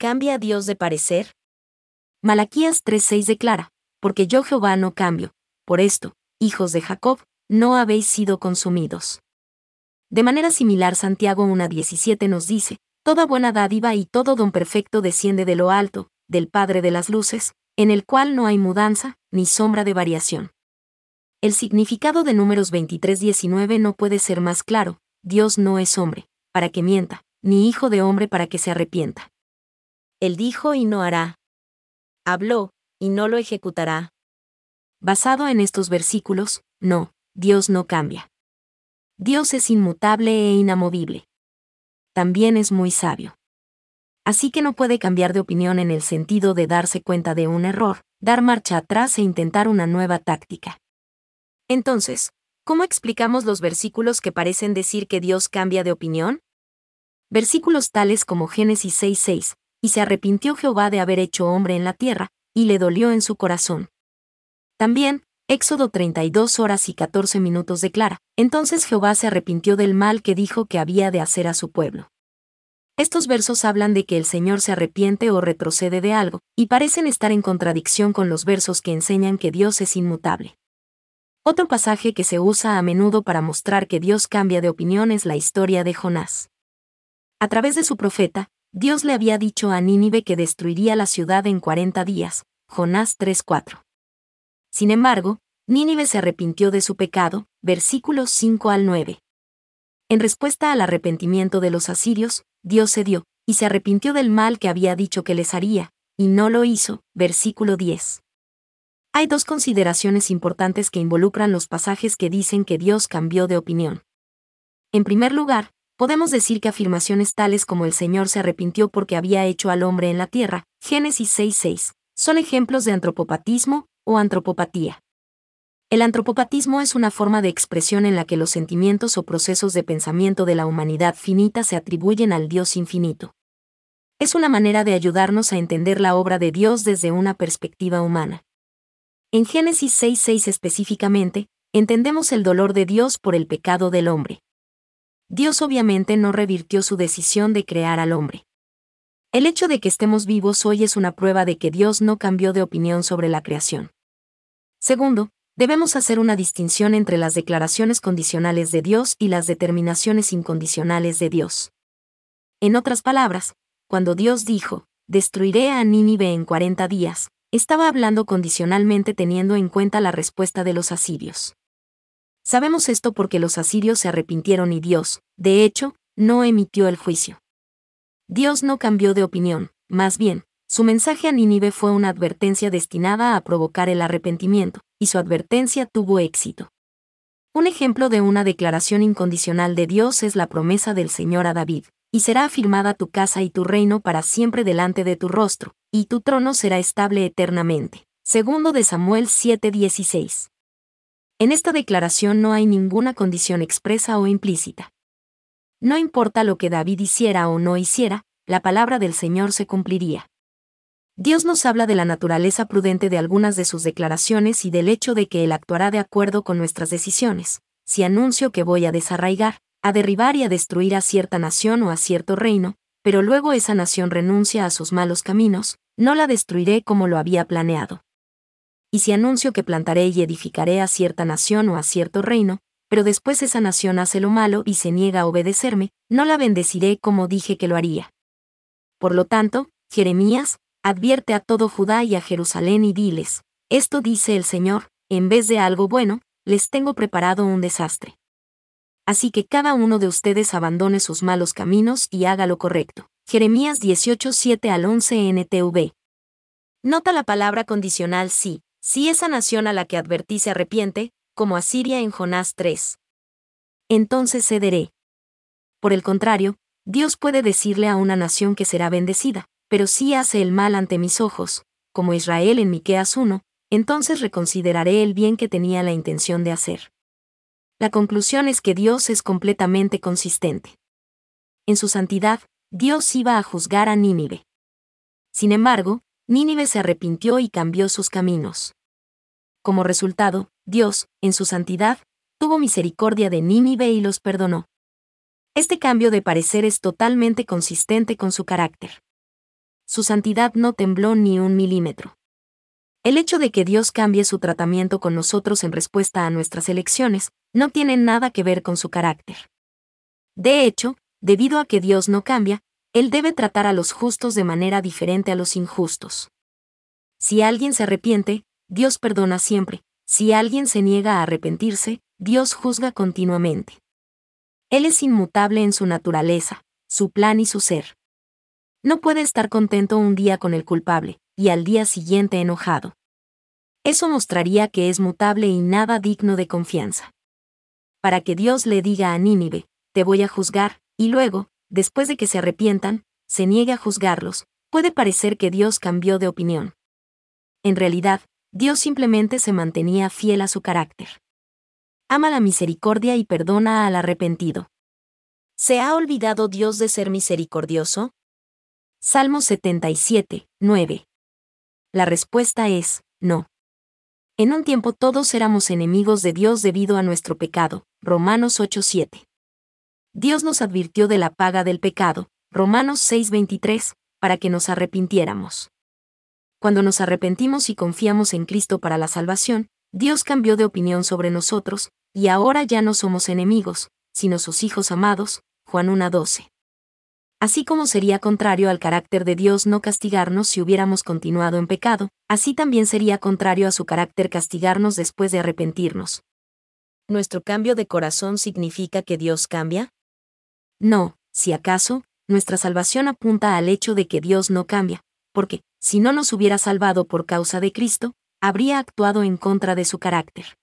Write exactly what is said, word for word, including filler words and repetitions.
¿Cambia Dios de parecer? Malaquías tres seis declara, porque yo Jehová no cambio, por esto, hijos de Jacob, no habéis sido consumidos. De manera similar Santiago uno diecisiete nos dice, toda buena dádiva y todo don perfecto desciende de lo alto, del Padre de las luces, en el cual no hay mudanza, ni sombra de variación. El significado de Números veintitrés diecinueve no puede ser más claro, Dios no es hombre, para que mienta, ni hijo de hombre para que se arrepienta. Él dijo y no hará. Habló, y no lo ejecutará. Basado en estos versículos, no, Dios no cambia. Dios es inmutable e inamovible. También es muy sabio. Así que no puede cambiar de opinión en el sentido de darse cuenta de un error, dar marcha atrás e intentar una nueva táctica. Entonces, ¿cómo explicamos los versículos que parecen decir que Dios cambia de opinión? Versículos tales como Génesis seis seis, y se arrepintió Jehová de haber hecho hombre en la tierra, y le dolió en su corazón. También, Éxodo treinta y dos horas y catorce minutos declara, entonces Jehová se arrepintió del mal que dijo que había de hacer a su pueblo. Estos versos hablan de que el Señor se arrepiente o retrocede de algo, y parecen estar en contradicción con los versos que enseñan que Dios es inmutable. Otro pasaje que se usa a menudo para mostrar que Dios cambia de opinión es la historia de Jonás. A través de su profeta, Dios le había dicho a Nínive que destruiría la ciudad en cuarenta días, Jonás tres cuatro. Sin embargo, Nínive se arrepintió de su pecado, versículos cinco al nueve. En respuesta al arrepentimiento de los asirios, Dios cedió, y se arrepintió del mal que había dicho que les haría, y no lo hizo, versículo diez. Hay dos consideraciones importantes que involucran los pasajes que dicen que Dios cambió de opinión. En primer lugar, podemos decir que afirmaciones tales como el Señor se arrepintió porque había hecho al hombre en la tierra, Génesis seis seis, son ejemplos de antropopatismo o antropopatía. El antropopatismo es una forma de expresión en la que los sentimientos o procesos de pensamiento de la humanidad finita se atribuyen al Dios infinito. Es una manera de ayudarnos a entender la obra de Dios desde una perspectiva humana. En Génesis seis seis específicamente, entendemos el dolor de Dios por el pecado del hombre. Dios obviamente no revirtió su decisión de crear al hombre. El hecho de que estemos vivos hoy es una prueba de que Dios no cambió de opinión sobre la creación. Segundo, debemos hacer una distinción entre las declaraciones condicionales de Dios y las determinaciones incondicionales de Dios. En otras palabras, cuando Dios dijo, destruiré a Nínive en cuarenta días, estaba hablando condicionalmente teniendo en cuenta la respuesta de los asirios. Sabemos esto porque los asirios se arrepintieron y Dios, de hecho, no emitió el juicio. Dios no cambió de opinión, más bien, su mensaje a Nínive fue una advertencia destinada a provocar el arrepentimiento, y su advertencia tuvo éxito. Un ejemplo de una declaración incondicional de Dios es la promesa del Señor a David, y será afirmada tu casa y tu reino para siempre delante de tu rostro, y tu trono será estable eternamente. Segundo de Samuel siete dieciséis. En esta declaración no hay ninguna condición expresa o implícita. No importa lo que David hiciera o no hiciera, la palabra del Señor se cumpliría. Dios nos habla de la naturaleza prudente de algunas de sus declaraciones y del hecho de que Él actuará de acuerdo con nuestras decisiones. Si anuncio que voy a desarraigar, a derribar y a destruir a cierta nación o a cierto reino, pero luego esa nación renuncia a sus malos caminos, no la destruiré como lo había planeado. Y si anuncio que plantaré y edificaré a cierta nación o a cierto reino, pero después esa nación hace lo malo y se niega a obedecerme, no la bendeciré como dije que lo haría. Por lo tanto, Jeremías, advierte a todo Judá y a Jerusalén y diles, esto dice el Señor, en vez de algo bueno, les tengo preparado un desastre. Así que cada uno de ustedes abandone sus malos caminos y haga lo correcto. Jeremías dieciocho siete al once N T V. Nota la palabra condicional si, si esa nación a la que advertí se arrepiente, como Asiria en Jonás tres. Entonces cederé. Por el contrario, Dios puede decirle a una nación que será bendecida, pero si hace el mal ante mis ojos, como Israel en Miqueas uno, entonces reconsideraré el bien que tenía la intención de hacer. La conclusión es que Dios es completamente consistente. En su santidad, Dios iba a juzgar a Nínive. Sin embargo, Nínive se arrepintió y cambió sus caminos. Como resultado, Dios, en su santidad, tuvo misericordia de Nínive y los perdonó. Este cambio de parecer es totalmente consistente con su carácter. su santidad no tembló ni un milímetro. El hecho de que Dios cambie su tratamiento con nosotros en respuesta a nuestras elecciones no tiene nada que ver con su carácter. De hecho, debido a que Dios no cambia, Él debe tratar a los justos de manera diferente a los injustos. Si alguien se arrepiente, Dios perdona siempre. Si alguien se niega a arrepentirse, Dios juzga continuamente. Él es inmutable en su naturaleza, su plan y su ser. No puede estar contento un día con el culpable, y al día siguiente enojado. Eso mostraría que es mutable y nada digno de confianza. Para que Dios le diga a Nínive, te voy a juzgar, y luego, después de que se arrepientan, se niegue a juzgarlos, puede parecer que Dios cambió de opinión. En realidad, Dios simplemente se mantenía fiel a su carácter. Ama la misericordia y perdona al arrepentido. ¿Se ha olvidado Dios de ser misericordioso? Salmo setenta y siete, nueve. La respuesta es, no. En un tiempo todos éramos enemigos de Dios debido a nuestro pecado, Romanos ocho, siete. Dios nos advirtió de la paga del pecado, Romanos seis, veintitrés, para que nos arrepintiéramos. Cuando nos arrepentimos y confiamos en Cristo para la salvación, Dios cambió de opinión sobre nosotros, y ahora ya no somos enemigos, sino sus hijos amados, Juan uno, doce. Así como sería contrario al carácter de Dios no castigarnos si hubiéramos continuado en pecado, así también sería contrario a su carácter castigarnos después de arrepentirnos. ¿Nuestro cambio de corazón significa que Dios cambia? No, si acaso, nuestra salvación apunta al hecho de que Dios no cambia, porque, si no nos hubiera salvado por causa de Cristo, habría actuado en contra de su carácter.